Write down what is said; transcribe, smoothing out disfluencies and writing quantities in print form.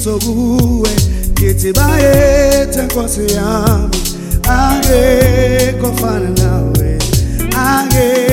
kuwe ngithi bayethe Nkosi yami akekho ofana nawe